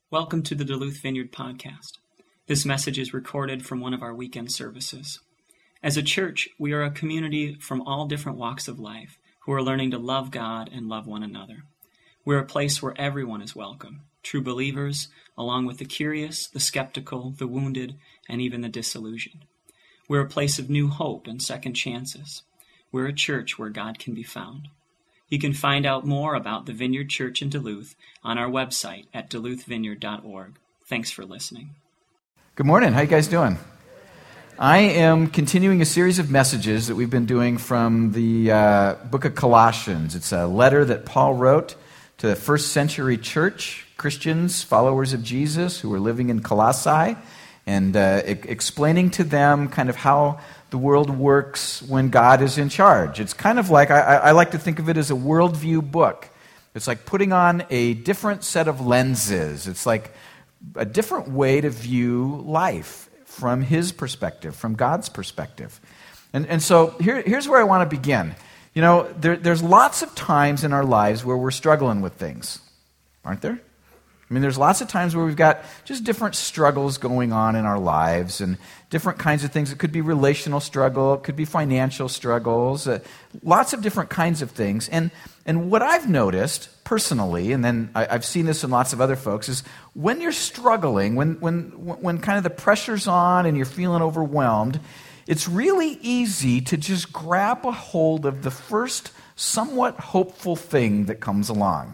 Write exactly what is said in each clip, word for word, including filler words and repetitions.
Welcome to the Duluth Vineyard Podcast. This message is recorded from one of our weekend services. As a church, we are a community from all different walks of life who are learning to love God and love one another. We're a place where everyone is welcome, true believers, along with the curious, the skeptical, the wounded, and even the disillusioned. We're a place of new hope and second chances. We're a church where God can be found. You can find out more about the Vineyard Church in Duluth on our website at duluth vineyard dot org. Thanks for listening. Good morning. How you guys doing? I am continuing a series of messages that we've been doing from the uh, book of Colossians. It's a letter that Paul wrote to the first century church, Christians, followers of Jesus who were living in Colossae, and uh, e- explaining to them kind of how the world works when God is in charge. It's kind of like, I, I like to think of it as a worldview book. It's like putting on a different set of lenses. It's like a different way to view life from his perspective, from God's perspective. And, and so here, here's where I want to begin. You know, there, there's lots of times in our lives where we're struggling with things, aren't there? I mean, there's lots of times where we've got just different struggles going on in our lives and different kinds of things. It could be relational struggle, it could be financial struggles, uh, lots of different kinds of things. And and what I've noticed personally, and then I, I've seen this in lots of other folks, is when you're struggling, when when when kind of the pressure's on and you're feeling overwhelmed, it's really easy to just grab a hold of the first somewhat hopeful thing that comes along.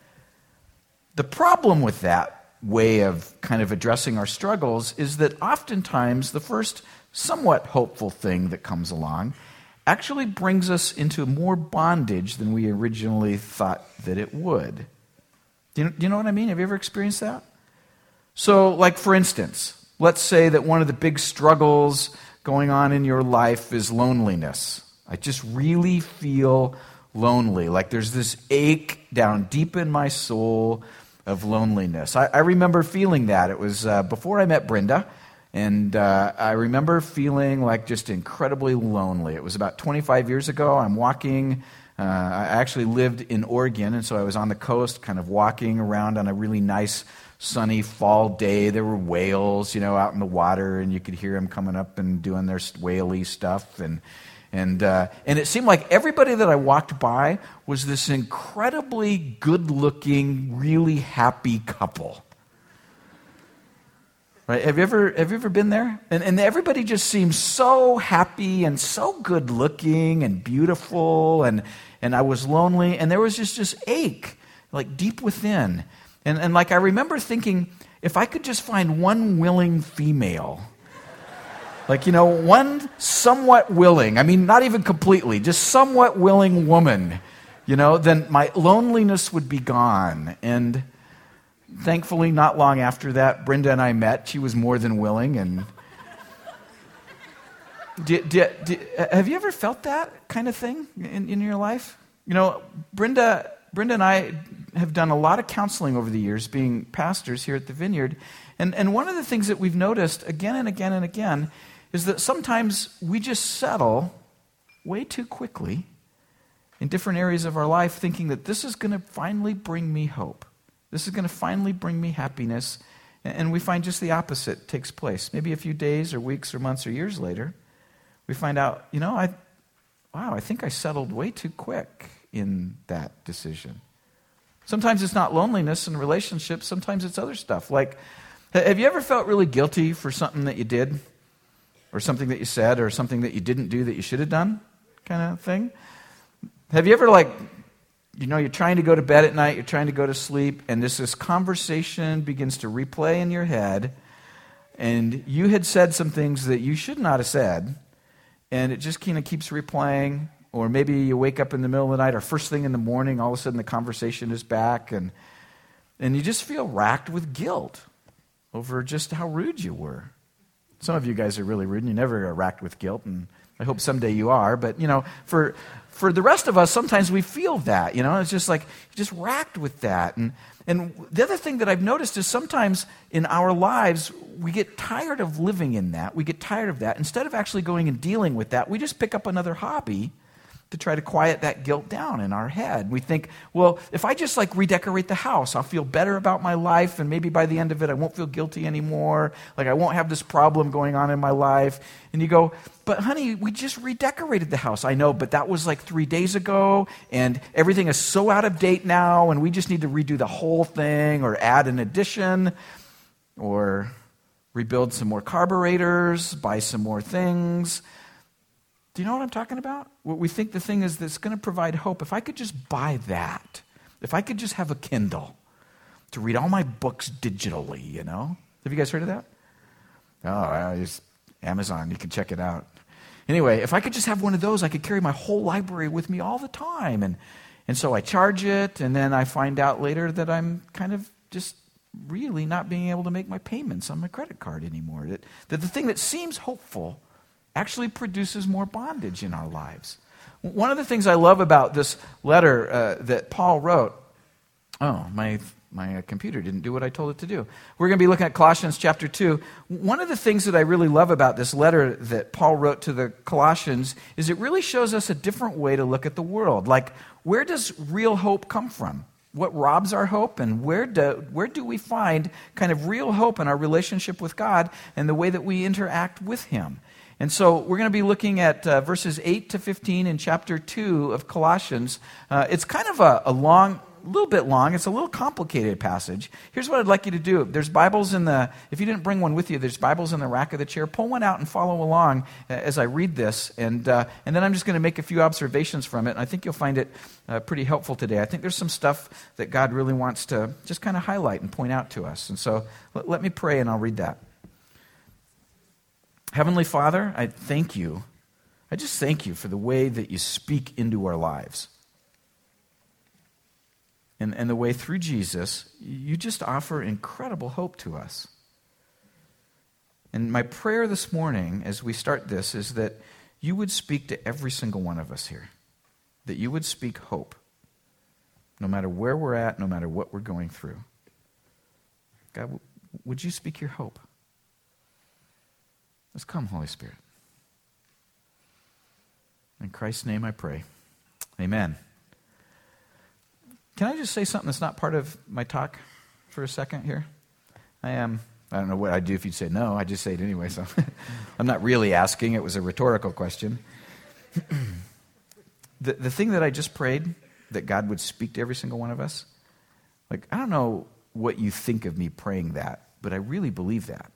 The problem with that way of kind of addressing our struggles is that oftentimes the first somewhat hopeful thing that comes along actually brings us into more bondage than we originally thought that it would. Do you, do you know what I mean? Have you ever experienced that? So, like for instance, let's say that one of the big struggles going on in your life is loneliness. I just really feel lonely, like there's this ache down deep in my soul of loneliness. I, I remember feeling that. It was uh, before I met Brenda, and uh, I remember feeling like just incredibly lonely. It was about twenty-five years ago. I'm walking, uh, I actually lived in Oregon, and so I was on the coast kind of walking around on a really nice sunny fall day. There were whales, you know, out in the water, and you could hear them coming up and doing their whaley stuff, and And uh, and it seemed like everybody that I walked by was this incredibly good-looking, really happy couple. Right? Have you ever have you ever been there? And and everybody just seemed so happy and so good-looking and beautiful. And and I was lonely, and there was just this ache, like deep within. And and like I remember thinking, if I could just find one willing female. Like, you know, one somewhat willing, I mean, not even completely, just somewhat willing woman, you know, then my loneliness would be gone. And thankfully, not long after that, Brenda and I met. She was more than willing. And do, do, do, have you ever felt that kind of thing in, in your life? You know, Brenda, Brenda and I have done a lot of counseling over the years, being pastors here at the Vineyard. And, and one of the things that we've noticed again and again and again is that sometimes we just settle way too quickly in different areas of our life thinking that this is going to finally bring me hope. This is going to finally bring me happiness. And we find just the opposite takes place. Maybe a few days or weeks or months or years later, we find out, you know, I, wow, I think I settled way too quick in that decision. Sometimes it's not loneliness in relationships. Sometimes it's other stuff. Like, have you ever felt really guilty for something that you did? Or something that you said, or something that you didn't do that you should have done, kind of thing? Have you ever, like, you know, you're trying to go to bed at night, you're trying to go to sleep, and this, this conversation begins to replay in your head, and you had said some things that you should not have said, and it just kind of keeps replaying, or maybe you wake up in the middle of the night, or first thing in the morning, all of a sudden the conversation is back, and and you just feel racked with guilt over just how rude you were. Some of you guys are really rude, and you never are racked with guilt, and I hope someday you are. But, you know, for for the rest of us, sometimes we feel that, you know. It's just like, just racked with that. And, and the other thing that I've noticed is sometimes in our lives, we get tired of living in that. We get tired of that. Instead of actually going and dealing with that, we just pick up another hobby to try to quiet that guilt down in our head. We think, well, if I just like redecorate the house, I'll feel better about my life, and maybe by the end of it, I won't feel guilty anymore. Like I won't have this problem going on in my life. And you go, but honey, we just redecorated the house. I know, but that was like three days ago, and everything is so out of date now, and we just need to redo the whole thing or add an addition or rebuild some more carburetors, buy some more things. Do you know what I'm talking about? What we think the thing is that's going to provide hope. If I could just buy that, if I could just have a Kindle to read all my books digitally, you know? Have you guys heard of that? Oh, I just, Amazon, you can check it out. Anyway, if I could just have one of those, I could carry my whole library with me all the time. And, and so I charge it, and then I find out later that I'm kind of just really not being able to make my payments on my credit card anymore. That, that the thing that seems hopeful actually produces more bondage in our lives. One of the things I love about this letter uh, that Paul wrote, oh, my my computer didn't do what I told it to do. We're going to be looking at Colossians chapter two. One of the things that I really love about this letter that Paul wrote to the Colossians is it really shows us a different way to look at the world. Like, where does real hope come from? What robs our hope, and where do, where do we find kind of real hope in our relationship with God and the way that we interact with Him? And so we're going to be looking at uh, verses eight to fifteen in chapter two of Colossians. Uh, it's kind of a, a long, a little bit long. It's a little complicated passage. Here's what I'd like you to do. There's Bibles in the, if you didn't bring one with you, there's Bibles in the rack of the chair. Pull one out and follow along as I read this. And, uh, and then I'm just going to make a few observations from it. And I think you'll find it uh, pretty helpful today. I think there's some stuff that God really wants to just kind of highlight and point out to us. And so let, let me pray and I'll read that. Heavenly Father, I thank you. I just thank you for the way that you speak into our lives. And, and the way through Jesus, you just offer incredible hope to us. And my prayer this morning as we start this is that you would speak to every single one of us here. That you would speak hope. No matter where we're at, no matter what we're going through. God, would you speak your hope? Let's come, Holy Spirit. In Christ's name I pray. Amen. Can I just say something that's not part of my talk for a second here? I am, I don't know what I'd do if you'd say no. I just say it anyway, so I'm not really asking. It was a rhetorical question. the, the thing that I just prayed, that God would speak to every single one of us, like, I don't know what you think of me praying that, but I really believe that.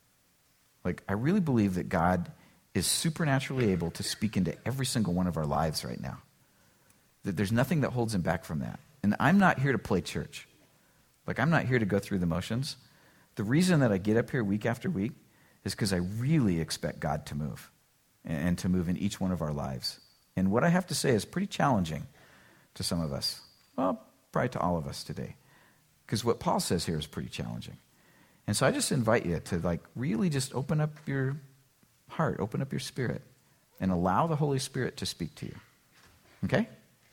Like, I really believe that God is supernaturally able to speak into every single one of our lives right now. That there's nothing that holds him back from that. And I'm not here to play church. Like, I'm not here to go through the motions. The reason that I get up here week after week is because I really expect God to move. And to move in each one of our lives. And what I have to say is pretty challenging to some of us. Well, probably to all of us today. Because what Paul says here is pretty challenging. And so I just invite you to like really just open up your heart, open up your spirit, and allow the Holy Spirit to speak to you. Okay?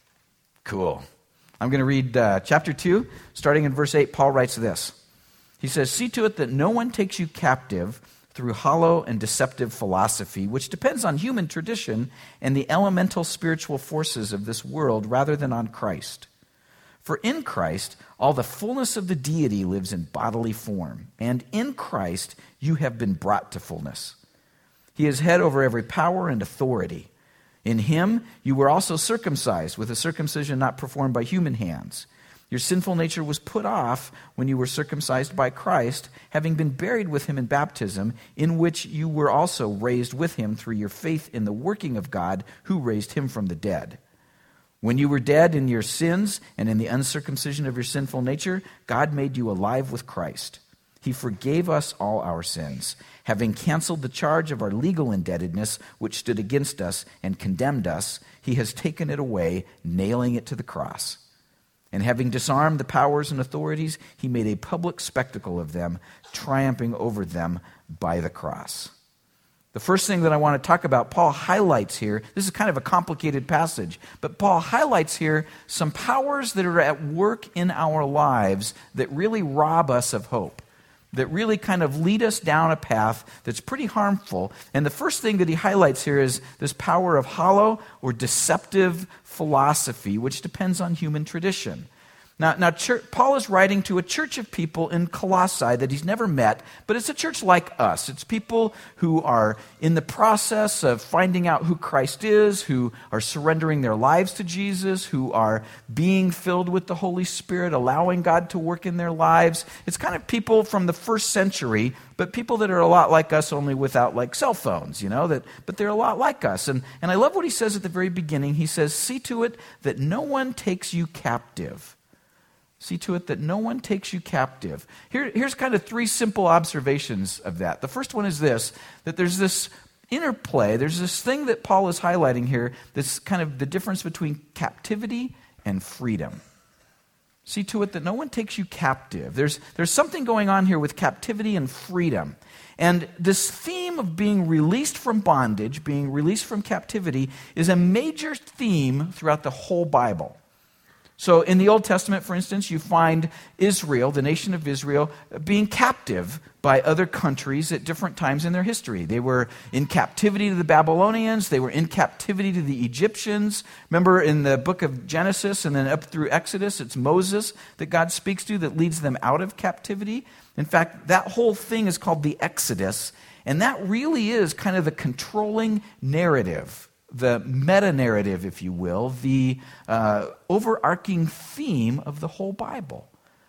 Cool. I'm going to read uh, chapter two, starting in verse eight. Paul writes this. He says, "See to it that no one takes you captive through hollow and deceptive philosophy, which depends on human tradition and the elemental spiritual forces of this world rather than on Christ. For in Christ, all the fullness of the deity lives in bodily form, and in Christ you have been brought to fullness. He is head over every power and authority. In him you were also circumcised with a circumcision not performed by human hands. Your sinful nature was put off when you were circumcised by Christ, having been buried with him in baptism, in which you were also raised with him through your faith in the working of God who raised him from the dead. When you were dead in your sins and in the uncircumcision of your sinful nature, God made you alive with Christ. He forgave us all our sins, having canceled the charge of our legal indebtedness which stood against us and condemned us. He has taken it away, nailing it to the cross. And having disarmed the powers and authorities, he made a public spectacle of them, triumphing over them by the cross." The first thing that I want to talk about, Paul highlights here, this is kind of a complicated passage, but Paul highlights here some powers that are at work in our lives that really rob us of hope. that really kind of lead us down a path that's pretty harmful. And the first thing that he highlights here is this power of hollow or deceptive philosophy, which depends on human tradition. Now, now church, Paul is writing to a church of people in Colossae that he's never met, but it's a church like us. It's people who are in the process of finding out who Christ is, who are surrendering their lives to Jesus, who are being filled with the Holy Spirit, allowing God to work in their lives. It's kind of people from the first century, but people that are a lot like us, only without like cell phones, you know, that, but they're a lot like us. And, and I love what he says at the very beginning. He says, see to it that no one takes you captive. See to it that no one takes you captive. Here, here's kind of three simple observations of that. The first one is this, that there's this interplay, there's this thing that Paul is highlighting here, that's kind of the difference between captivity and freedom. See to it that no one takes you captive. There's, there's something going on here with captivity and freedom. And this theme of being released from bondage, being released from captivity, is a major theme throughout the whole Bible. So in the Old Testament, for instance, you find Israel, the nation of Israel, being captive by other countries at different times in their history. They were in captivity to the Babylonians. They were in captivity to the Egyptians. Remember in the book of Genesis and then up through Exodus, it's Moses that God speaks to that leads them out of captivity. In fact, that whole thing is called the Exodus, and that really is kind of the controlling narrative, the meta-narrative, if you will, the uh, overarching theme of the whole Bible.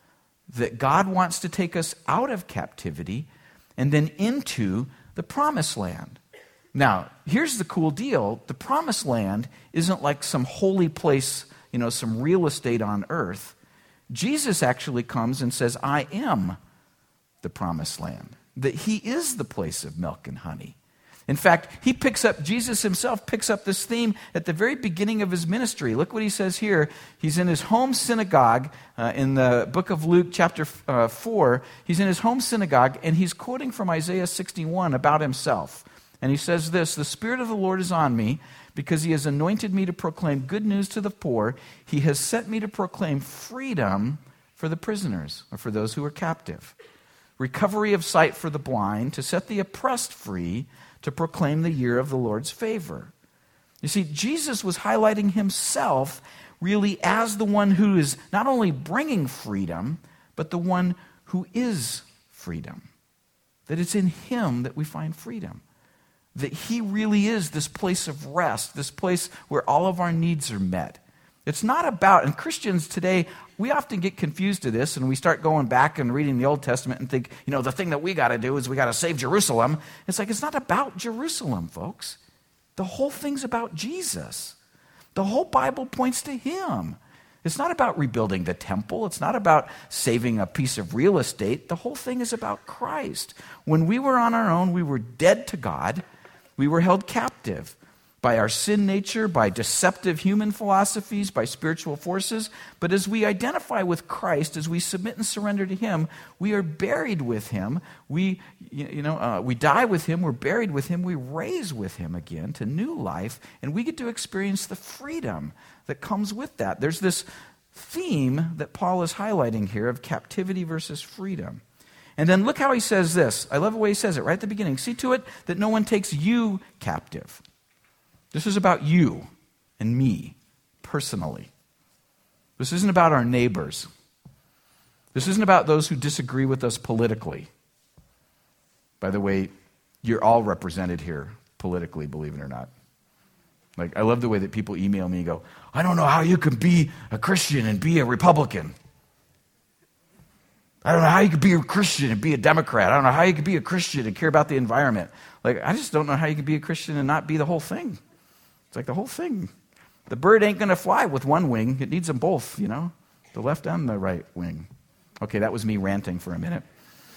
That God wants to take us out of captivity and then into the promised land. Now, here's the cool deal. The promised land isn't like some holy place, you know, some real estate on earth. Jesus actually comes and says, I am the promised land. That he is the place of milk and honey. In fact, he picks up, Jesus himself picks up this theme at the very beginning of his ministry. Look what he says here. He's in his home synagogue uh, in the book of Luke chapter uh, four. He's in his home synagogue and he's quoting from Isaiah sixty-one about himself. And he says this, the Spirit of the Lord is on me because he has anointed me to proclaim good news to the poor. He has sent me to proclaim freedom for the prisoners, or for those who are captive. Recovery of sight for the blind, to set the oppressed free, to proclaim the year of the Lord's favor. You see, Jesus was highlighting himself really as the one who is not only bringing freedom, but the one who is freedom. That it's in him that we find freedom. That he really is this place of rest, this place where all of our needs are met. It's not about, and Christians today, we often get confused to this, and we start going back and reading the Old Testament and think, you know, the thing that we got to do is we got to save Jerusalem. It's like, it's not about Jerusalem, folks. The whole thing's about Jesus. The whole Bible points to him. It's not about rebuilding the temple. It's not about saving a piece of real estate. The whole thing is about Christ. When we were on our own, we were dead to God. We were held captive by our sin nature, by deceptive human philosophies, by spiritual forces. But as we identify with Christ, as we submit and surrender to him, we are buried with him. We, you know, uh, we die with him. We're buried with him. We raise with him again to new life, and we get to experience the freedom that comes with that. There's this theme that Paul is highlighting here of captivity versus freedom. And then look how he says this. I love the way he says it right at the beginning. See to it that no one takes you captive. This is about you and me personally. This isn't about our neighbors. This isn't about those who disagree with us politically. By the way, you're all represented here politically, believe it or not. Like, I love the way that people email me and go, I don't know how you can be a Christian and be a Republican. I don't know how you could be a Christian and be a Democrat. I don't know how you could be a Christian and care about the environment. Like, I just don't know how you could be a Christian and not be the whole thing. It's like the whole thing. The bird ain't going to fly with one wing. It needs them both, you know, the left and the right wing. Okay, that was me ranting for a minute.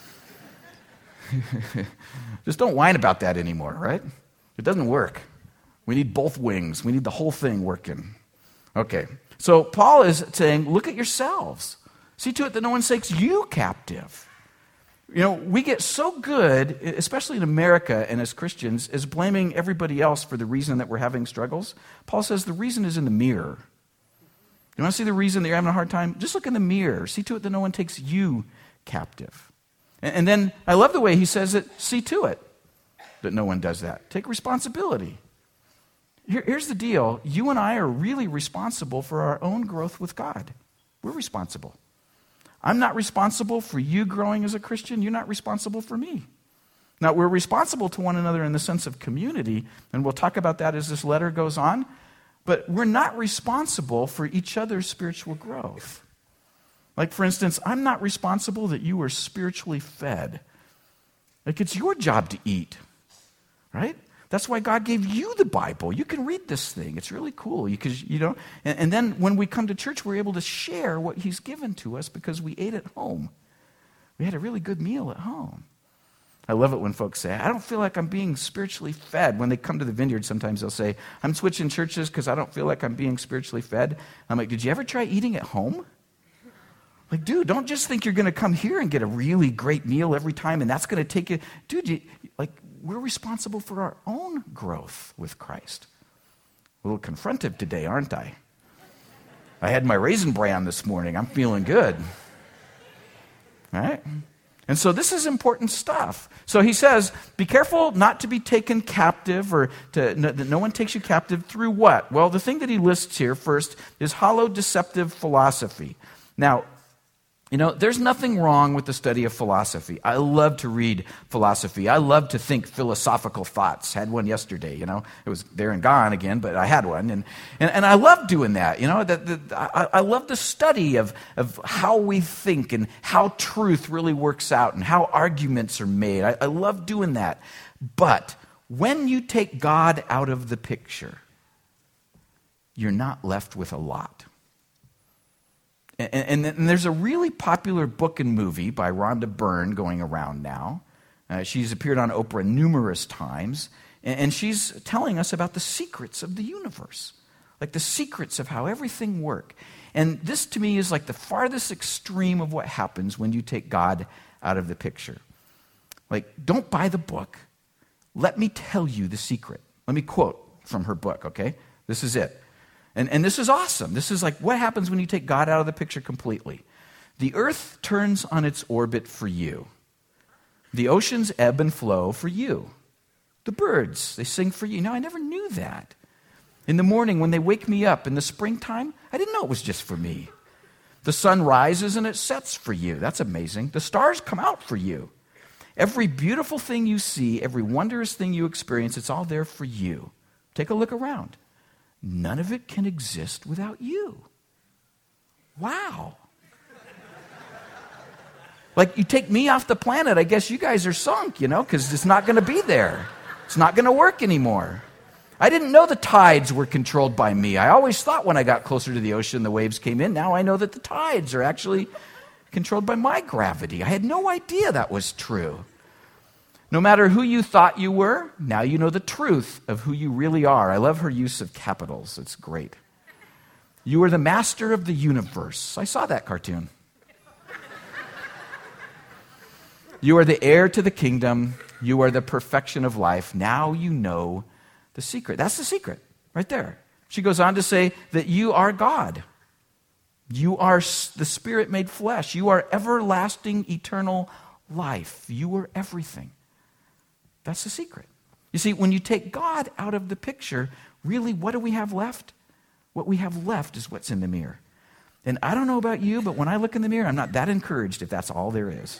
Just don't whine about that anymore, right? It doesn't work. We need both wings. We need the whole thing working. Okay, so Paul is saying, look at yourselves. See to it that no one takes you captive. You know, we get so good, especially in America and as Christians, as blaming everybody else for the reason that we're having struggles. Paul says the reason is in the mirror. You want to see the reason that you're having a hard time? Just look in the mirror. See to it that no one takes you captive. And, and then I love the way he says it, see to it that no one does that. Take responsibility. Here, here's the deal. You and I are really responsible for our own growth with God. We're responsible. I'm not responsible for you growing as a Christian. You're not responsible for me. Now, we're responsible to one another in the sense of community, and we'll talk about that as this letter goes on, but we're not responsible for each other's spiritual growth. Like, for instance, I'm not responsible that you were spiritually fed. Like, it's your job to eat, right? That's why God gave you the Bible. You can read this thing. It's really cool because, you know, and, and then when we come to church, we're able to share what he's given to us because we ate at home. We had a really good meal at home. I love it when folks say, I don't feel like I'm being spiritually fed. When they come to the Vineyard, sometimes they'll say, I'm switching churches because I don't feel like I'm being spiritually fed. I'm like, did you ever try eating at home? Like, dude, don't just think you're going to come here and get a really great meal every time and that's going to take you. Dude, you, like, we're responsible for our own growth with Christ. A little confrontive today, aren't I? I had my Raisin Bran this morning. I'm feeling good. All right? And so this is important stuff. So he says, be careful not to be taken captive or to, no, that no one takes you captive through what? Well, the thing that he lists here first is hollow deceptive philosophy. Now, you know, there's nothing wrong with the study of philosophy. I love to read philosophy. I love to think philosophical thoughts. Had one yesterday, you know. It was there and gone again, but I had one. And and, and I love doing that, you know. That, that, I, I love the study of, of how we think and how truth really works out and how arguments are made. I, I love doing that. But when you take God out of the picture, you're not left with a lot. And, and, and there's a really popular book and movie by Rhonda Byrne going around now. Uh, she's appeared on Oprah numerous times, and, and she's telling us about the secrets of the universe, like the secrets of how everything works. And this, to me, is like the farthest extreme of what happens when you take God out of the picture. Like, don't buy the book. Let me tell you the secret. Let me quote from her book, okay? This is it. And, and this is awesome. This is like what happens when you take God out of the picture completely. The earth turns on its orbit for you. The oceans ebb and flow for you. The birds, they sing for you. Now, I never knew that. In the morning when they wake me up in the springtime, I didn't know it was just for me. The sun rises and it sets for you. That's amazing. The stars come out for you. Every beautiful thing you see, every wondrous thing you experience, it's all there for you. Take a look around. None of it can exist without you. Wow. Like, you take me off the planet, I guess you guys are sunk, you know, because it's not going to be there. It's not going to work anymore. I didn't know the tides were controlled by me. I always thought when I got closer to the ocean, the waves came in. Now I know that the tides are actually controlled by my gravity. I had no idea that was true. No matter who you thought you were, now you know the truth of who you really are. I love her use of capitals. It's great. You are the master of the universe. I saw that cartoon. You are the heir to the kingdom. You are the perfection of life. Now you know the secret. That's the secret right there. She goes on to say that you are God. You are the Spirit made flesh. You are everlasting, eternal life. You are everything. That's the secret. You see, when you take God out of the picture, really, what do we have left? What we have left is what's in the mirror. And I don't know about you, but when I look in the mirror, I'm not that encouraged if that's all there is.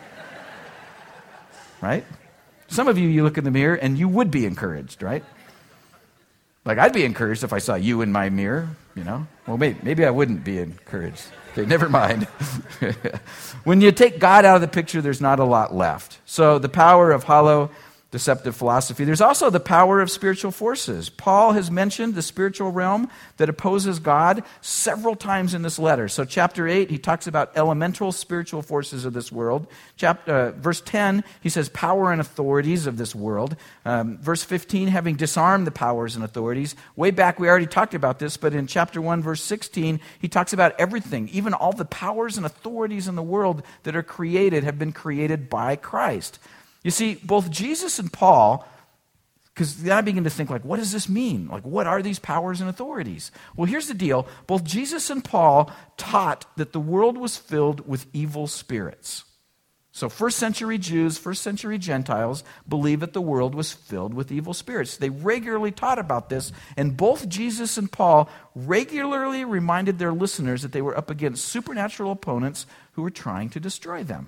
Right? Some of you, you look in the mirror and you would be encouraged, right? Like, I'd be encouraged if I saw you in my mirror, you know? Well, maybe, maybe I wouldn't be encouraged. Okay, never mind. When you take God out of the picture, there's not a lot left. So the power of hollow deceptive philosophy. There's also the power of spiritual forces. Paul has mentioned the spiritual realm that opposes God several times in this letter. So chapter eight, he talks about elemental spiritual forces of this world. Chapter, uh, verse ten, he says power and authorities of this world. Um, verse fifteen, having disarmed the powers and authorities. Way back, we already talked about this, but in chapter one, verse sixteen, he talks about everything. Even all the powers and authorities in the world that are created have been created by Christ. You see, both Jesus and Paul, because then I begin to think, like, what does this mean? Like, what are these powers and authorities? Well, here's the deal. Both Jesus and Paul taught that the world was filled with evil spirits. So first century Jews, first century Gentiles believed that the world was filled with evil spirits. They regularly taught about this, and both Jesus and Paul regularly reminded their listeners that they were up against supernatural opponents who were trying to destroy them.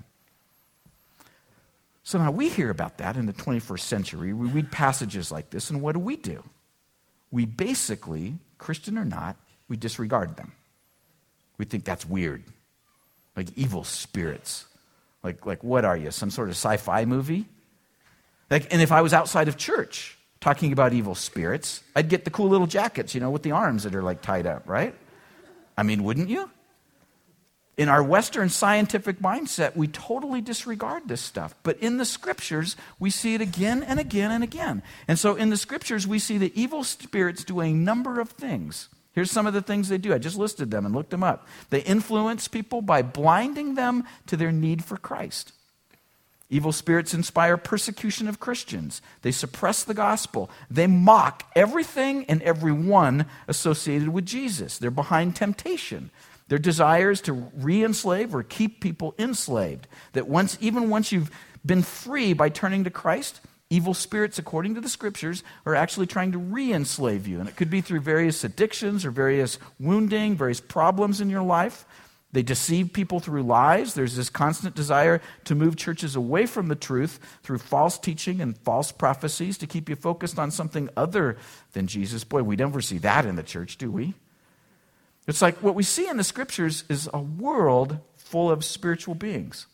So now we hear about that in the twenty-first century. We read passages like this, and what do we do? We basically, Christian or not, we disregard them. We think that's weird. Like evil spirits. Like, like what are you, some sort of sci-fi movie? Like, and if I was outside of church talking about evil spirits, I'd get the cool little jackets, you know, with the arms that are like tied up, right? I mean, wouldn't you? In our Western scientific mindset, we totally disregard this stuff. But in the Scriptures, we see it again and again and again. And so in the Scriptures, we see the evil spirits do a number of things. Here's some of the things they do. I just listed them and looked them up. They influence people by blinding them to their need for Christ. Evil spirits inspire persecution of Christians. They suppress the gospel. They mock everything and everyone associated with Jesus. They're behind temptation. Their desire is to re-enslave or keep people enslaved. That once, even once you've been free by turning to Christ, evil spirits, according to the Scriptures, are actually trying to re-enslave you. And it could be through various addictions or various wounding, various problems in your life. They deceive people through lies. There's this constant desire to move churches away from the truth through false teaching and false prophecies to keep you focused on something other than Jesus. Boy, we never see that in the church, do we? It's like what we see in the Scriptures is a world full of spiritual beings.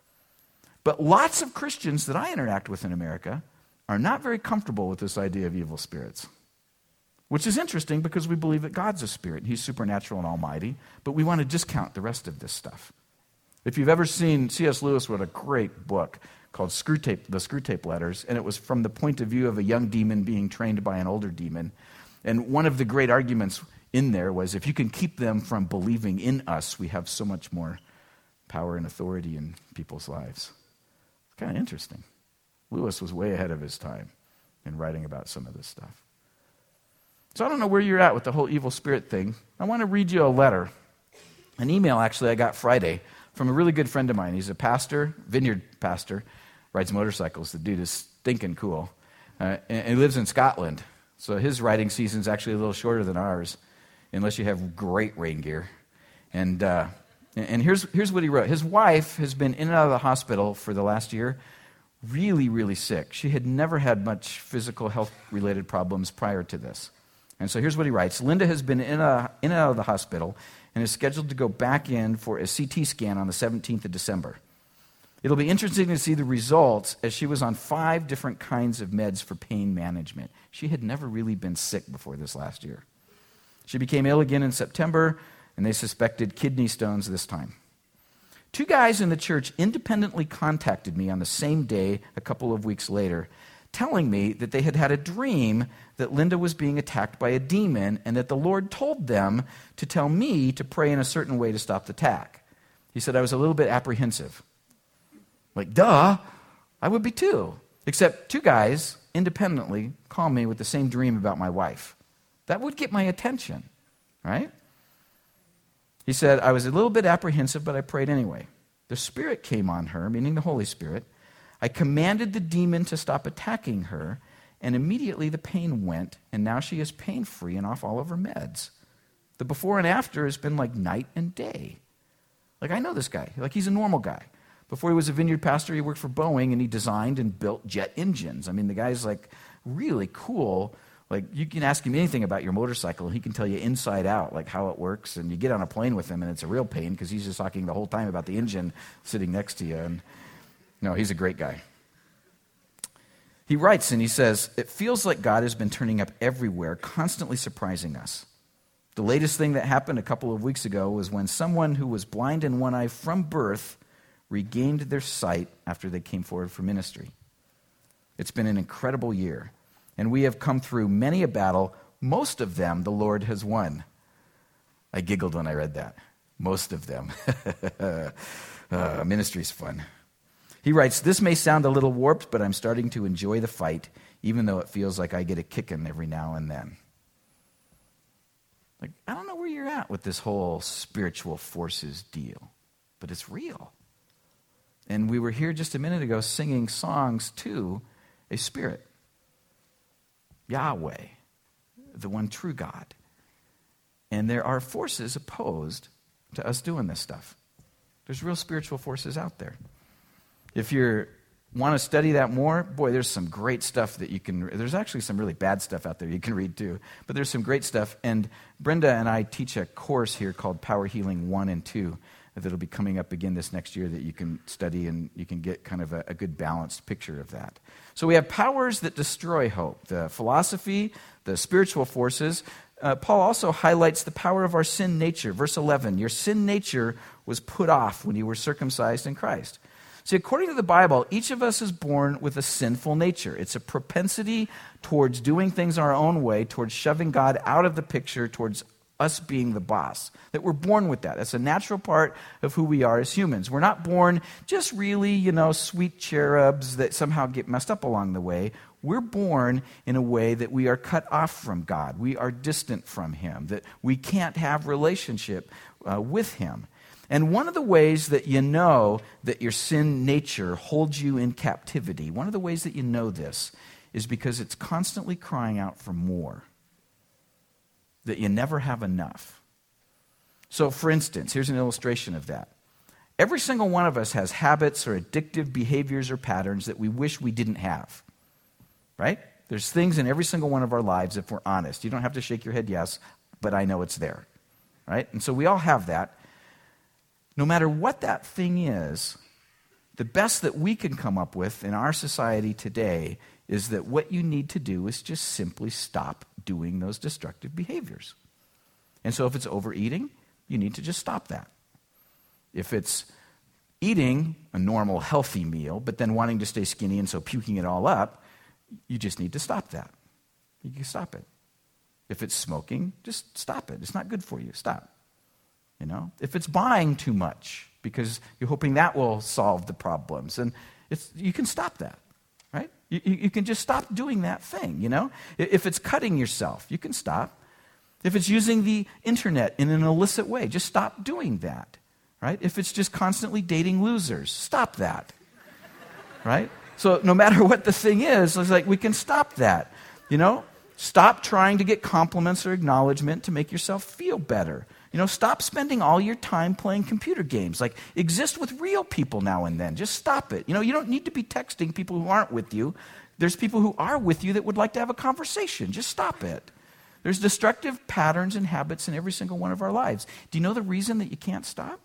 But lots of Christians that I interact with in America are not very comfortable with this idea of evil spirits, which is interesting because we believe that God's a spirit and he's supernatural and almighty, but we want to discount the rest of this stuff. If you've ever seen, C S Lewis wrote a great book called Screwtape, The Screwtape Letters, and it was from the point of view of a young demon being trained by an older demon. And one of the great arguments in there was, if you can keep them from believing in us, we have so much more power and authority in people's lives. It's kind of interesting. Lewis was way ahead of his time in writing about some of this stuff. So I don't know where you're at with the whole evil spirit thing. I want to read you a letter, an email actually I got Friday from a really good friend of mine. He's a pastor, vineyard pastor, rides motorcycles. The dude is stinking cool. Uh, and he lives in Scotland. So his riding season's actually a little shorter than ours, unless you have great rain gear. And uh, and here's here's what he wrote. His wife has been in and out of the hospital for the last year, really, really sick. She had never had much physical health-related problems prior to this. And so here's what he writes. Linda has been in, a, in and out of the hospital and is scheduled to go back in for a C T scan on the seventeenth of December. It'll be interesting to see the results, as she was on five different kinds of meds for pain management. She had never really been sick before this last year. She became ill again in September, and they suspected kidney stones this time. Two guys in the church independently contacted me on the same day a couple of weeks later, telling me that they had had a dream that Linda was being attacked by a demon and that the Lord told them to tell me to pray in a certain way to stop the attack. He said I was a little bit apprehensive. Like, duh, I would be too. Except two guys independently called me with the same dream about my wife. That would get my attention, right? He said, I was a little bit apprehensive, but I prayed anyway. The Spirit came on her, meaning the Holy Spirit. I commanded the demon to stop attacking her, and immediately the pain went, and now she is pain-free and off all of her meds. The before and after has been like night and day. Like, I know this guy. Like, he's a normal guy. Before he was a vineyard pastor, he worked for Boeing, and he designed and built jet engines. I mean, the guy's, like, really cool. Like, you can ask him anything about your motorcycle, and he can tell you inside out, like, how it works. And you get on a plane with him, and it's a real pain because he's just talking the whole time about the engine sitting next to you. And no, he's a great guy. He writes, and he says, it feels like God has been turning up everywhere, constantly surprising us. The latest thing that happened a couple of weeks ago was when someone who was blind in one eye from birth regained their sight after they came forward for ministry. It's been an incredible year, and we have come through many a battle. Most of them the Lord has won. I giggled when I read that. Most of them. uh, ministry's fun. He writes, this may sound a little warped, but I'm starting to enjoy the fight, even though it feels like I get a kicking every now and then. Like, I don't know where you're at with this whole spiritual forces deal, but it's real. And we were here just a minute ago singing songs to a spirit. Yahweh, the one true God. And there are forces opposed to us doing this stuff. There's real spiritual forces out there. If you want to study that more, boy, there's some great stuff that you can, there's actually some really bad stuff out there you can read too, but there's some great stuff. And Brenda and I teach a course here called Power Healing one and two that'll be coming up again this next year that you can study and you can get kind of a, a good balanced picture of that. So we have powers that destroy hope, the philosophy, the spiritual forces. Uh, Paul also highlights the power of our sin nature. Verse eleven, your sin nature was put off when you were circumcised in Christ. See, according to the Bible, each of us is born with a sinful nature. It's a propensity towards doing things our own way, towards shoving God out of the picture, towards us being the boss. That we're born with that. That's a natural part of who we are as humans. We're not born just really, you know, sweet cherubs that somehow get messed up along the way. We're born in a way that we are cut off from God. We are distant from Him, that we can't have relationship uh, with Him. And one of the ways that you know that your sin nature holds you in captivity, one of the ways that you know this is because it's constantly crying out for more, that you never have enough. So, for instance, here's an illustration of that. Every single one of us has habits or addictive behaviors or patterns that we wish we didn't have, right? There's things in every single one of our lives, if we're honest. You don't have to shake your head yes, but I know it's there, right? And so we all have that. No matter what that thing is, the best that we can come up with in our society today is that what you need to do is just simply stop doing those destructive behaviors. And so if it's overeating, you need to just stop that. If it's eating a normal, healthy meal, but then wanting to stay skinny and so puking it all up, you just need to stop that. You can stop it. If it's smoking, just stop it. It's not good for you. Stop. You know, if it's buying too much because you're hoping that will solve the problems, and it's, you can stop that, right? You, you, you can just stop doing that thing, you know? If it's cutting yourself, you can stop. If it's using the internet in an illicit way, just stop doing that, right? If it's just constantly dating losers, stop that, right? So no matter what the thing is, it's like we can stop that, you know? Stop trying to get compliments or acknowledgement to make yourself feel better. You know, stop spending all your time playing computer games. Like, exist with real people now and then. Just stop it. You know, you don't need to be texting people who aren't with you. There's people who are with you that would like to have a conversation. Just stop it. There's destructive patterns and habits in every single one of our lives. Do you know the reason that you can't stop?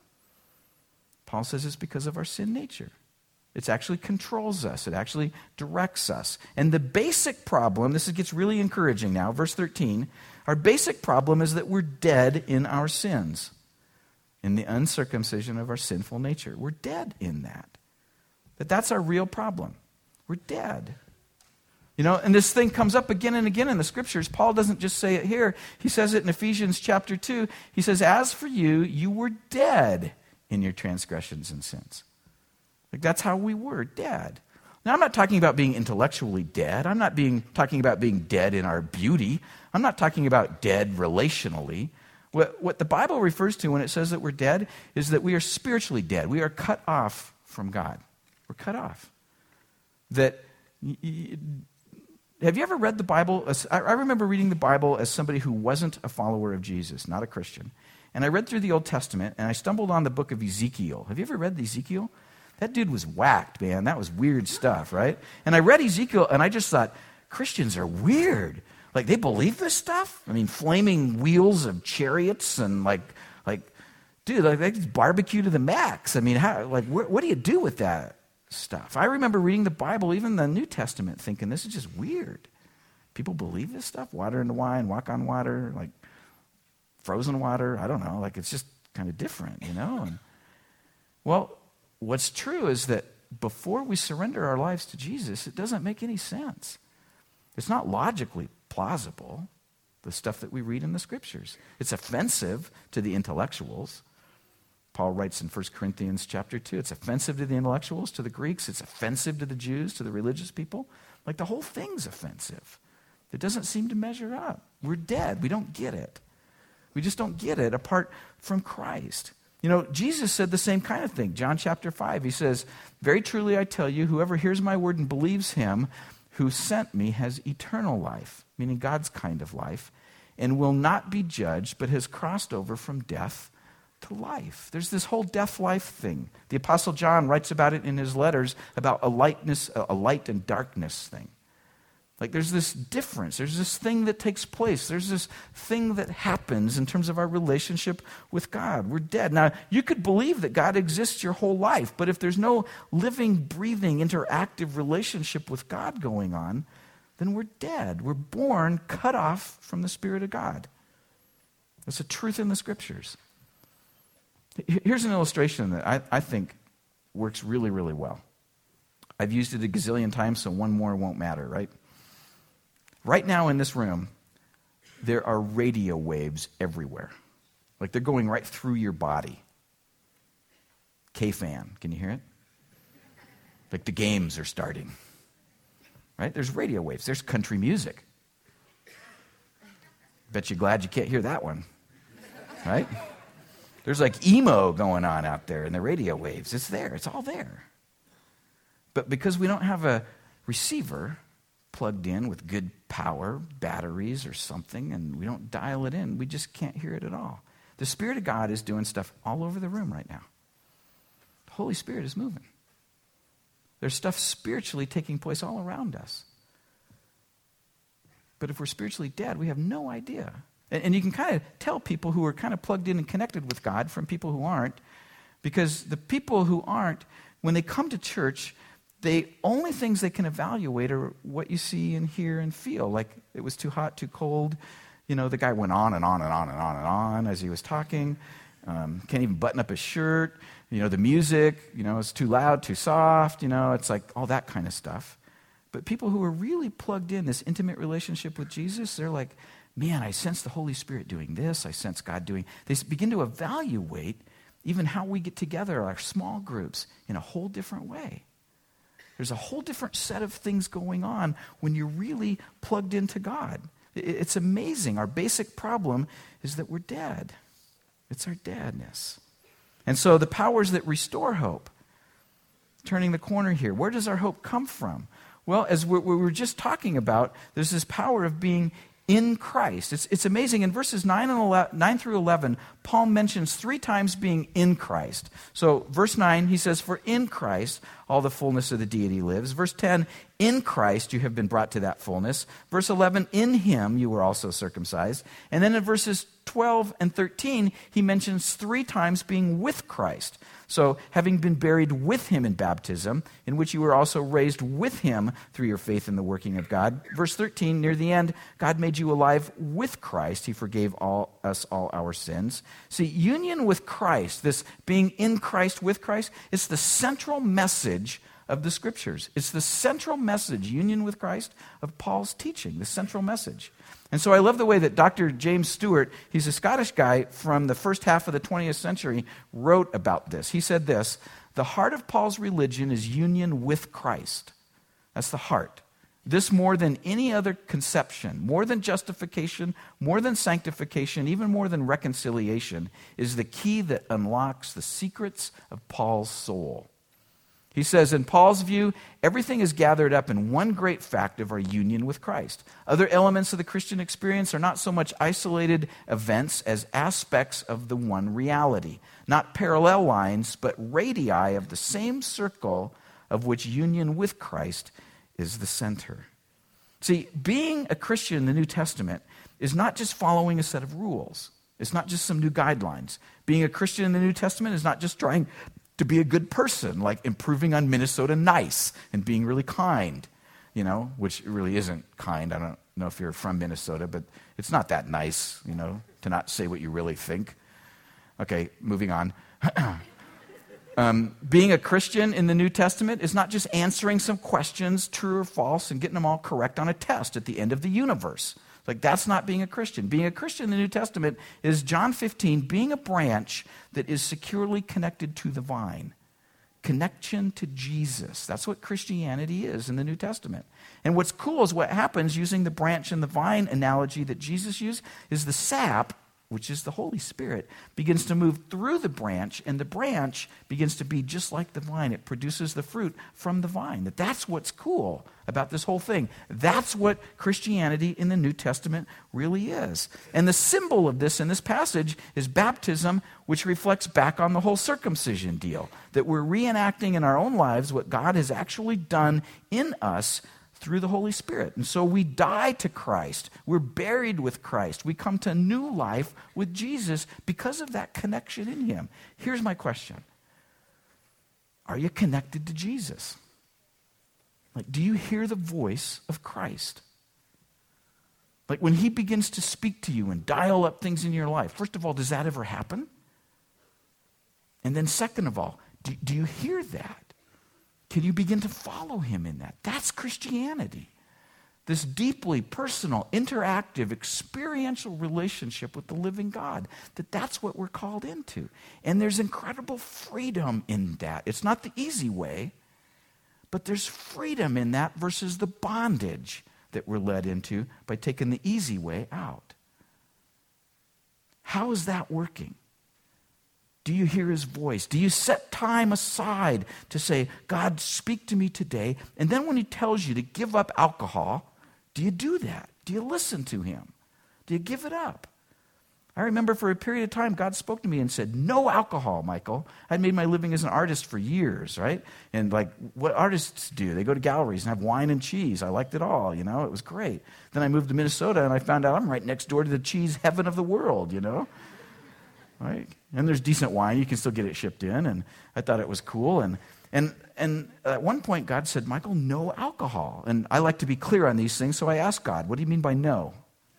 Paul says it's because of our sin nature. It actually controls us. It actually directs us. And the basic problem, this gets really encouraging now, verse thirteen, our basic problem is that we're dead in our sins, in the uncircumcision of our sinful nature. We're dead in that. That that's our real problem. We're dead. You know, and this thing comes up again and again in the scriptures. Paul doesn't just say it here. He says it in Ephesians chapter two. He says, as for you, you were dead in your transgressions and sins. Like, that's how we were, dead. Now, I'm not talking about being intellectually dead. I'm not being talking about being dead in our beauty. I'm not talking about dead relationally. What, what the Bible refers to when it says that we're dead is that we are spiritually dead. We are cut off from God. We're cut off. That, have you ever read the Bible? As, I, I remember reading the Bible as somebody who wasn't a follower of Jesus, not a Christian. And I read through the Old Testament, and I stumbled on the book of Ezekiel. Have you ever read Ezekiel? That dude was whacked, man. That was weird stuff, right? And I read Ezekiel, and I just thought, Christians are weird. Like, they believe this stuff? I mean, flaming wheels of chariots and, like, like, dude, like, that's barbecue to the max. I mean, how, like, wh- what do you do with that stuff? I remember reading the Bible, even the New Testament, thinking, this is just weird. People believe this stuff? Water into wine, walk on water, like, frozen water. I don't know. Like, it's just kind of different, you know? And, well, what's true is that before we surrender our lives to Jesus, it doesn't make any sense. It's not logically plausible, the stuff that we read in the scriptures. It's offensive to the intellectuals. Paul writes in First Corinthians chapter two, it's offensive to the intellectuals, to the Greeks. It's offensive to the Jews, to the religious people. Like, the whole thing's offensive. It doesn't seem to measure up. We're dead. We don't get it. We just don't get it apart from Christ. You know, Jesus said the same kind of thing. John chapter five, he says, very truly I tell you, whoever hears my word and believes him who sent me has eternal life, meaning God's kind of life, and will not be judged, but has crossed over from death to life. There's this whole death-life thing. The Apostle John writes about it in his letters, about a lightness, a light and darkness thing. Like there's this difference. There's this thing that takes place. There's this thing that happens in terms of our relationship with God. We're dead. Now, you could believe that God exists your whole life, but if there's no living, breathing, interactive relationship with God going on, then we're dead. We're born cut off from the Spirit of God. That's a truth in the Scriptures. Here's an illustration that I, I think works really, really well. I've used it a gazillion times, so one more won't matter, right? Right now in this room, there are radio waves everywhere. Like they're going right through your body. K-fan, can you hear it? Like the games are starting. Right? There's radio waves. There's country music. Bet you're glad you can't hear that one. Right? There's like emo going on out there in the radio waves. It's there. It's all there. But because we don't have a receiver plugged in with good power, batteries or something, and we don't dial it in, we just can't hear it at all. The Spirit of God is doing stuff all over the room right now. The Holy Spirit is moving. There's stuff spiritually taking place all around us. But if we're spiritually dead, we have no idea. And, and you can kind of tell people who are kind of plugged in and connected with God from people who aren't, because the people who aren't, when they come to church, the only things they can evaluate are what you see and hear and feel. Like it was too hot, too cold. You know, the guy went on and on and on and on and on as he was talking. Um, can't even button up his shirt. You know, the music, you know, it's too loud, too soft. You know, it's like all that kind of stuff. But people who are really plugged in, this intimate relationship with Jesus, they're like, man, I sense the Holy Spirit doing this. I sense God doing. They begin to evaluate even how we get together, our small groups, in a whole different way. There's a whole different set of things going on when you're really plugged into God. It's amazing. Our basic problem is that we're dead. It's our deadness. And so the powers that restore hope, turning the corner here, where does our hope come from? Well, as we were just talking about, there's this power of being in Christ. It's, it's amazing. In verses nine, and eleven, nine through eleven, Paul mentions three times being in Christ. So verse nine, he says, for in Christ all the fullness of the deity lives. Verse ten, in Christ you have been brought to that fullness. Verse eleven, in him you were also circumcised. And then in verses twelve and thirteen, he mentions three times being with Christ. So, having been buried with him in baptism, in which you were also raised with him through your faith in the working of God. Verse thirteen, near the end, God made you alive with Christ. He forgave all us all our sins. See, union with Christ, this being in Christ with Christ, it's the central message of the Scriptures. It's the central message, union with Christ, of Paul's teaching, the central message. And so I love the way that Doctor James Stewart, he's a Scottish guy from the first half of the twentieth century, wrote about this. He said this, the heart of Paul's religion is union with Christ. That's the heart. This more than any other conception, more than justification, more than sanctification, even more than reconciliation, is the key that unlocks the secrets of Paul's soul. He says, in Paul's view, everything is gathered up in one great fact of our union with Christ. Other elements of the Christian experience are not so much isolated events as aspects of the one reality, not parallel lines, but radii of the same circle of which union with Christ is the center. See, being a Christian in the New Testament is not just following a set of rules. It's not just some new guidelines. Being a Christian in the New Testament is not just trying to be a good person, like improving on Minnesota nice and being really kind, you know, which really isn't kind. I don't know if you're from Minnesota, but it's not that nice, you know, to not say what you really think. Okay, moving on. um, being a Christian in the New Testament is not just answering some questions, true or false, and getting them all correct on a test at the end of the universe. Like, that's not being a Christian. Being a Christian in the New Testament is, John fifteen, being a branch that is securely connected to the vine. Connection to Jesus. That's what Christianity is in the New Testament. And what's cool is what happens, using the branch and the vine analogy that Jesus used, is the sap which is the Holy Spirit, begins to move through the branch, and the branch begins to be just like the vine. It produces the fruit from the vine. That that's what's cool about this whole thing. That's what Christianity in the New Testament really is. And the symbol of this in this passage is baptism, which reflects back on the whole circumcision deal. That we're reenacting in our own lives what God has actually done in us through the Holy Spirit. And so we die to Christ. We're buried with Christ. We come to new life with Jesus because of that connection in him. Here's my question. Are you connected to Jesus? Like, do you hear the voice of Christ? Like when he begins to speak to you and dial up things in your life, first of all, does that ever happen? And then second of all, do, do you hear that? Can you begin to follow him in that? That's Christianity. This deeply personal, interactive, experiential relationship with the living God. That that's what we're called into. And there's incredible freedom in that. It's not the easy way, but there's freedom in that versus the bondage that we're led into by taking the easy way out. How is that working? Do you hear his voice? Do you set time aside to say, God, speak to me today? And then when he tells you to give up alcohol, do you do that? Do you listen to him? Do you give it up? I remember for a period of time, God spoke to me and said, no alcohol, Michael. I'd made my living as an artist for years, right? And like what artists do, they go to galleries and have wine and cheese. I liked it all, you know, it was great. Then I moved to Minnesota and I found out I'm right next door to the cheese heaven of the world, you know? Right? And there's decent wine. You can still get it shipped in. And I thought it was cool. And and and at one point, God said, Michael, no alcohol. And I like to be clear on these things, so I asked God, what do you mean by no?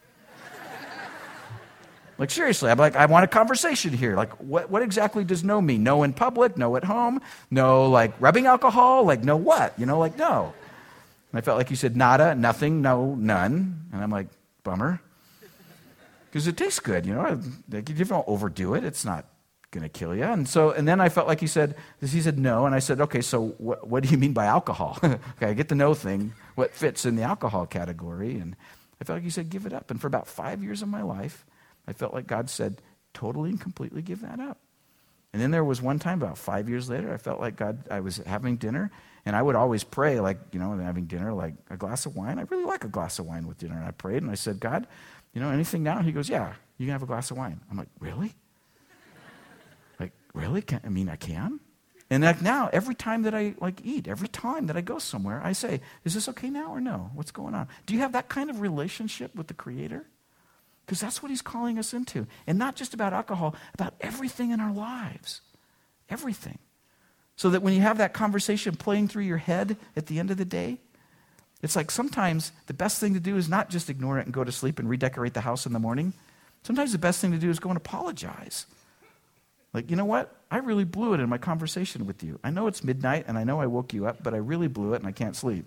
Like, seriously, I'm like, I want a conversation here. Like, what, what exactly does no mean? No in public? No at home? No, like, rubbing alcohol? Like, no what? You know, like, no. And I felt like he said, nada, nothing, no, none. And I'm like, bummer. Because it tastes good, you know. Like, you don't overdo it. It's not going to kill you. And so, and then I felt like he said, he said no. And I said, okay, so what, what do you mean by alcohol? Okay, I get the no thing. What fits in the alcohol category? And I felt like he said, give it up. And for about five years of my life, I felt like God said, totally and completely give that up. And then there was one time about five years later, I felt like God, I was having dinner, and I would always pray, like, you know, having dinner, like a glass of wine. I really like a glass of wine with dinner. And I prayed, and I said, God, you know, anything now? He goes, yeah, you can have a glass of wine. I'm like, really? Like, really? Can, I mean, I can? And like now, every time that I like eat, every time that I go somewhere, I say, is this okay now or no? What's going on? Do you have that kind of relationship with the Creator? Because that's what he's calling us into. And not just about alcohol, about everything in our lives. Everything. So that when you have that conversation playing through your head at the end of the day, it's like sometimes the best thing to do is not just ignore it and go to sleep and redecorate the house in the morning. Sometimes the best thing to do is go and apologize. Like, you know what? I really blew it in my conversation with you. I know it's midnight and I know I woke you up, but I really blew it and I can't sleep.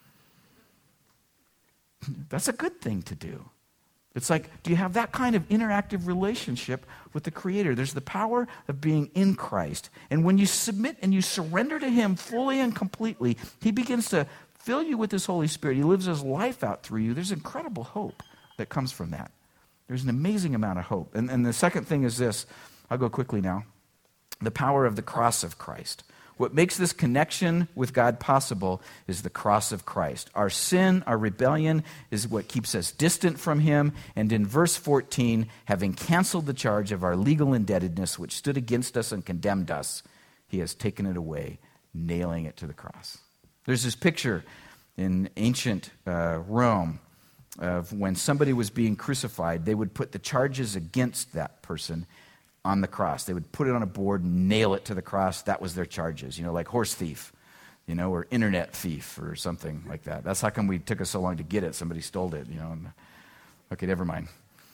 That's a good thing to do. It's like, do you have that kind of interactive relationship with the Creator? There's the power of being in Christ. And when you submit and you surrender to him fully and completely, he begins to fill you with his Holy Spirit. He lives his life out through you. There's incredible hope that comes from that. There's an amazing amount of hope. And, and the second thing is this. I'll go quickly now. The power of the cross of Christ. What makes this connection with God possible is the cross of Christ. Our sin, our rebellion is what keeps us distant from him. And in verse fourteen, having canceled the charge of our legal indebtedness which stood against us and condemned us, he has taken it away, nailing it to the cross. There's this picture in ancient uh, Rome of when somebody was being crucified, they would put the charges against that person on the cross. They would put it on a board and nail it to the cross. That was their charges, you know, like horse thief, you know, or internet thief or something like that. That's how come we took us so long to get it. Somebody stole it, you know. And, okay, never mind.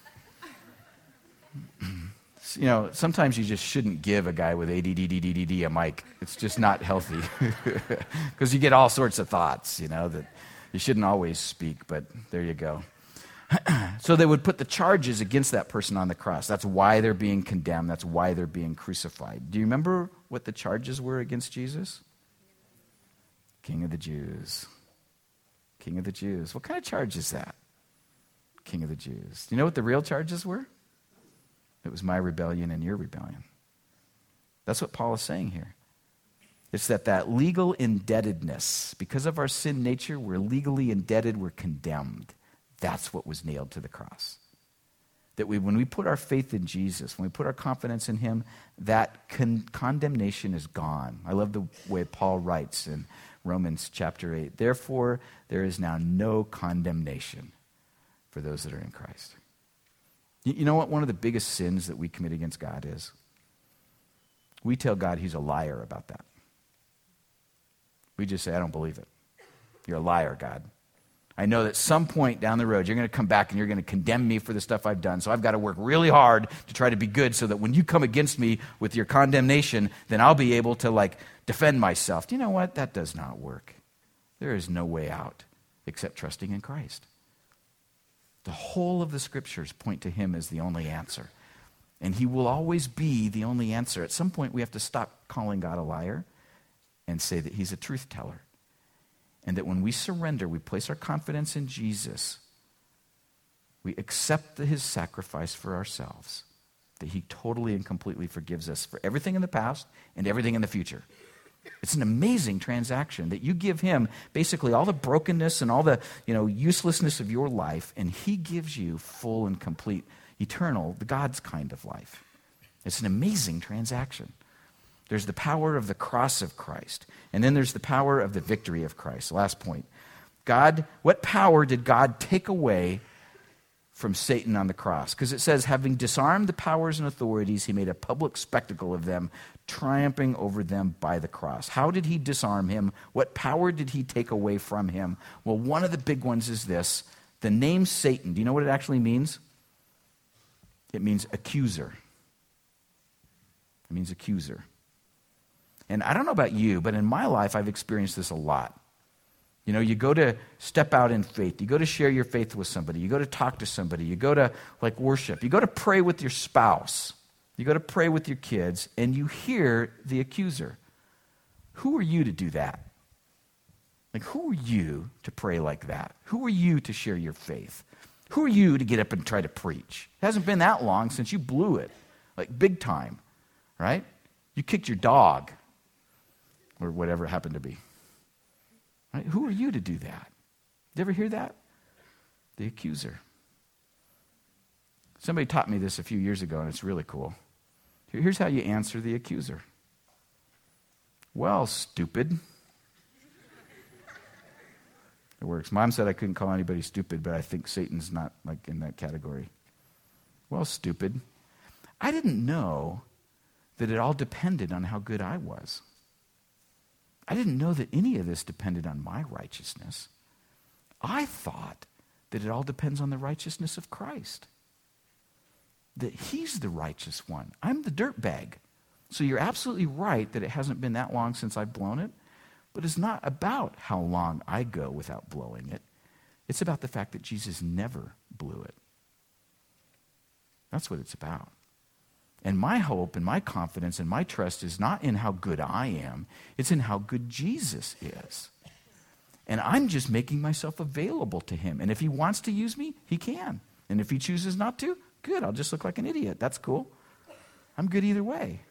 You know, sometimes you just shouldn't give a guy with A D D D D D D a mic. It's just not healthy because you get all sorts of thoughts, you know, that you shouldn't always speak, but there you go. So they would put the charges against that person on the cross. That's why they're being condemned. That's why they're being crucified. Do you remember what the charges were against Jesus? King of the Jews. King of the Jews. What kind of charge is that? King of the Jews. Do you know what the real charges were? It was my rebellion and your rebellion. That's what Paul is saying here. It's that that legal indebtedness, because of our sin nature, we're legally indebted, we're condemned. That's what was nailed to the cross. That we, when we put our faith in Jesus, when we put our confidence in him, that con- condemnation is gone. I love the way Paul writes in Romans chapter eight. Therefore, there is now no condemnation for those that are in Christ. You, you know what one of the biggest sins that we commit against God is? We tell God he's a liar about that. We just say, I don't believe it. You're a liar, God. I know that at some point down the road, you're going to come back and you're going to condemn me for the stuff I've done. So I've got to work really hard to try to be good so that when you come against me with your condemnation, then I'll be able to like defend myself. Do you know what? That does not work. There is no way out except trusting in Christ. The whole of the scriptures point to him as the only answer. And he will always be the only answer. At some point, we have to stop calling God a liar and say that he's a truth teller. And that when we surrender, we place our confidence in Jesus, we accept his sacrifice for ourselves, that he totally and completely forgives us for everything in the past and everything in the future. It's an amazing transaction that you give him basically all the brokenness and all the, you know, uselessness of your life, and he gives you full and complete, eternal, the God's kind of life. It's an amazing transaction. There's the power of the cross of Christ. And then there's the power of the victory of Christ. Last point. God, what power did God take away from Satan on the cross? Because it says, having disarmed the powers and authorities, he made a public spectacle of them, triumphing over them by the cross. How did he disarm him? What power did he take away from him? Well, one of the big ones is this. The name Satan, do you know what it actually means? It means accuser. It means accuser. And I don't know about you, but in my life, I've experienced this a lot. You know, you go to step out in faith. You go to share your faith with somebody. You go to talk to somebody. You go to, like, worship. You go to pray with your spouse. You go to pray with your kids, and you hear the accuser. Who are you to do that? Like, who are you to pray like that? Who are you to share your faith? Who are you to get up and try to preach? It hasn't been that long since you blew it, like big time, right? You kicked your dog. Or whatever it happened to be. Right? Who are you to do that? Did you ever hear that? The accuser. Somebody taught me this a few years ago, and it's really cool. Here's how you answer the accuser. Well, stupid. It works. Mom said I couldn't call anybody stupid, but I think Satan's not like in that category. Well, stupid. I didn't know that it all depended on how good I was. I didn't know that any of this depended on my righteousness. I thought that it all depends on the righteousness of Christ. That he's the righteous one. I'm the dirtbag. So you're absolutely right that it hasn't been that long since I've blown it. But it's not about how long I go without blowing it. It's about the fact that Jesus never blew it. That's what it's about. And my hope and my confidence and my trust is not in how good I am. It's in how good Jesus is. And I'm just making myself available to him. And if he wants to use me, he can. And if he chooses not to, good. I'll just look like an idiot. That's cool. I'm good either way.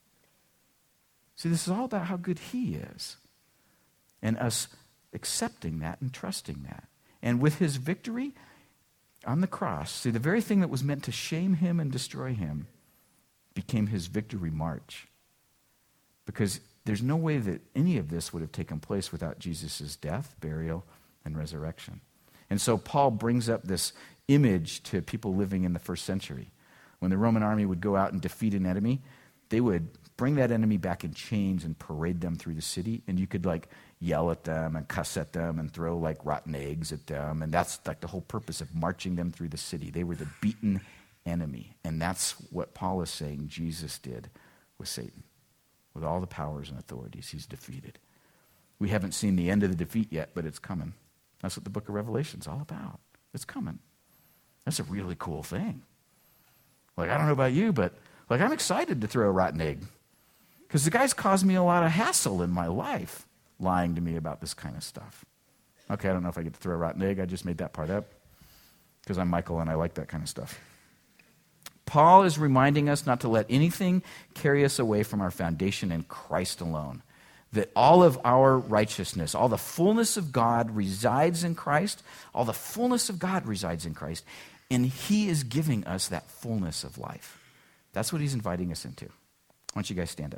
See, this is all about how good he is. And us accepting that and trusting that. And with his victory on the cross, see, the very thing that was meant to shame him and destroy him became his victory march. Because there's no way that any of this would have taken place without Jesus' death, burial, and resurrection. And so Paul brings up this image to people living in the first century. When the Roman army would go out and defeat an enemy, they would bring that enemy back in chains and parade them through the city, and you could like yell at them and cuss at them and throw like rotten eggs at them, and that's like the whole purpose of marching them through the city. They were the beaten enemy. And that's what Paul is saying Jesus did with Satan. With all the powers and authorities, he's defeated. We haven't seen the end of the defeat yet, but it's coming. That's what the book of Revelation's all about. It's coming. That's a really cool thing. Like, I don't know about you, but like I'm excited to throw a rotten egg. Because the guy's caused me a lot of hassle in my life, lying to me about this kind of stuff. Okay, I don't know if I get to throw a rotten egg. I just made that part up. Because I'm Michael and I like that kind of stuff. Paul is reminding us not to let anything carry us away from our foundation in Christ alone. That all of our righteousness, all the fullness of God resides in Christ. All the fullness of God resides in Christ. And he is giving us that fullness of life. That's what he's inviting us into. Why don't you guys stand up?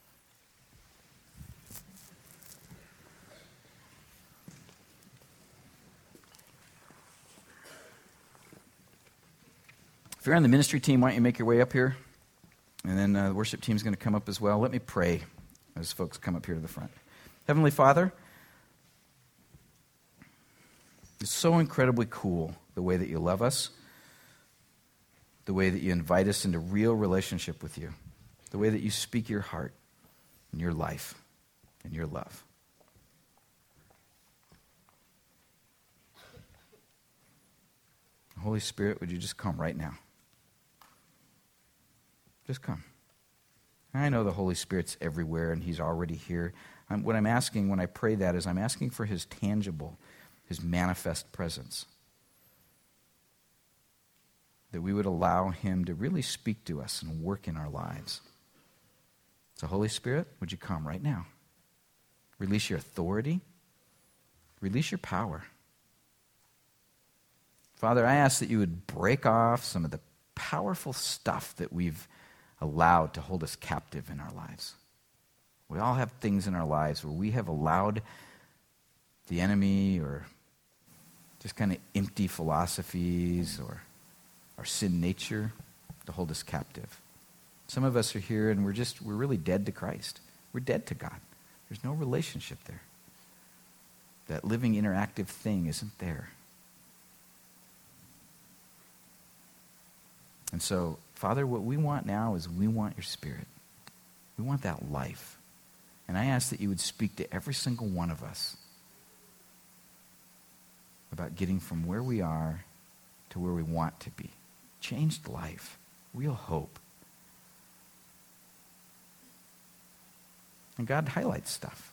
If you're on the ministry team, why don't you make your way up here? And then uh, the worship team is going to come up as well. Let me pray as folks come up here to the front. Heavenly Father, it's so incredibly cool the way that you love us, the way that you invite us into real relationship with you, the way that you speak your heart and your life and your love. Holy Spirit, would you just come right now? Just come. I know the Holy Spirit's everywhere and he's already here. I'm, what I'm asking when I pray that is I'm asking for his tangible, his manifest presence. That we would allow him to really speak to us and work in our lives. So Holy Spirit, would you come right now? Release your authority. Release your power. Father, I ask that you would break off some of the powerful stuff that we've allowed to hold us captive in our lives. We all have things in our lives where we have allowed the enemy or just kind of empty philosophies or our sin nature to hold us captive. Some of us are here and we're just, we're really dead to Christ. We're dead to God. There's no relationship there. That living interactive thing isn't there. And so, Father, what we want now is we want your Spirit. We want that life. And I ask that you would speak to every single one of us about getting from where we are to where we want to be. Changed life. Real hope. And God highlights stuff.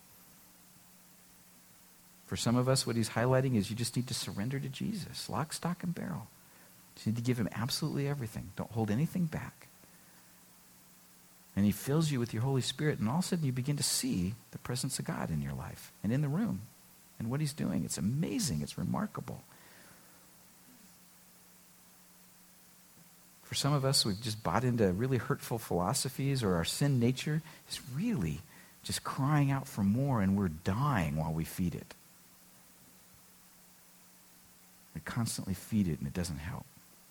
For some of us, what he's highlighting is you just need to surrender to Jesus. Lock, stock, and barrel. You need to give him absolutely everything. Don't hold anything back. And he fills you with your Holy Spirit, and all of a sudden you begin to see the presence of God in your life and in the room and what he's doing. It's amazing. It's remarkable. For some of us, we've just bought into really hurtful philosophies, or our sin nature is really just crying out for more, and we're dying while we feed it. We constantly feed it, and it doesn't help.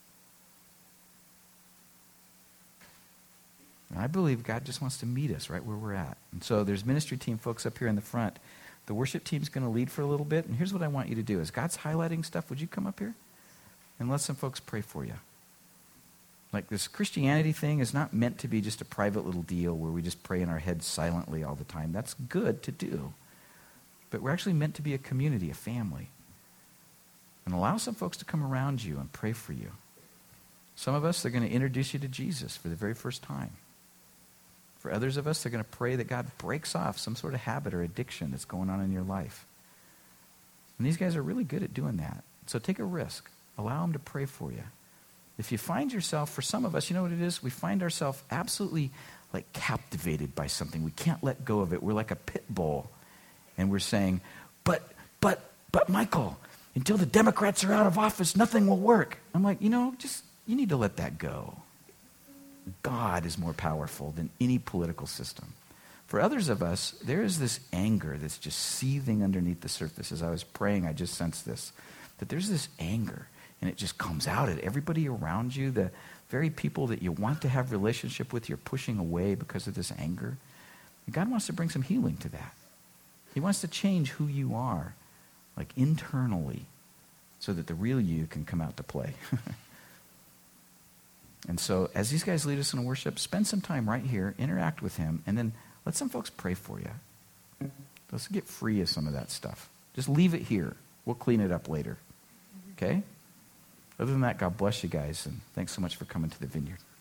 And I believe God just wants to meet us right where we're at. And so there's ministry team folks up here in the front. The worship team's going to lead for a little bit. And here's what I want you to do. As God's highlighting stuff, would you come up here? And let some folks pray for you. Like, this Christianity thing is not meant to be just a private little deal where we just pray in our heads silently all the time. That's good to do. But we're actually meant to be a community, a family. And allow some folks to come around you and pray for you. Some of us, they're going to introduce you to Jesus for the very first time. For others of us, they're going to pray that God breaks off some sort of habit or addiction that's going on in your life. And these guys are really good at doing that. So take a risk. Allow them to pray for you. If you find yourself, for some of us, you know what it is? We find ourselves absolutely like captivated by something. We can't let go of it. We're like a pit bull. And we're saying, but, but, but Michael, until the Democrats are out of office, nothing will work. I'm like, you know, just, you need to let that go. God is more powerful than any political system. For others of us, there is this anger that's just seething underneath the surface. As I was praying, I just sensed this, that there's this anger, and it just comes out at everybody around you. The very people that you want to have relationship with, you're pushing away because of this anger. And God wants to bring some healing to that. He wants to change who you are, like internally, so that the real you can come out to play. And so as these guys lead us in worship, spend some time right here, interact with him, and then let some folks pray for you. Let's get free of some of that stuff. Just leave it here. We'll clean it up later. Okay? Other than that, God bless you guys, and thanks so much for coming to the Vineyard.